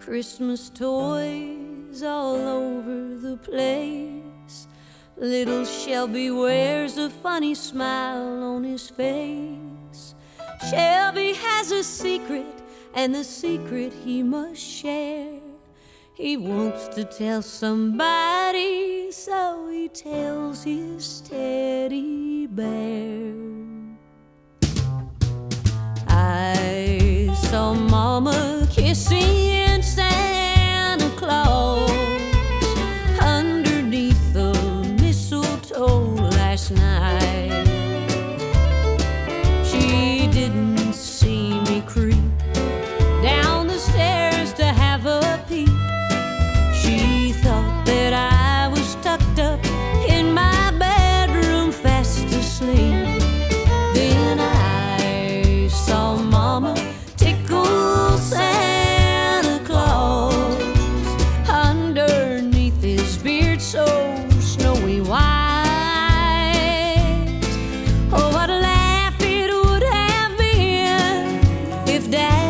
Christmas toys all over the place. Little Shelby wears a funny smile on his face. Shelby has a secret, and the secret he must share. He wants to tell somebody, so he tells his teddy bear. I saw Mama kissing Santa Claus underneath the mistletoe last night. She didn't see me creep down the stairs to have a peek. She thought that I was tucked up in my bedroom fast asleep. Then I saw Mama tickle Santa Claus underneath his beard so snowy white. Oh, what a laugh it would have been if Dad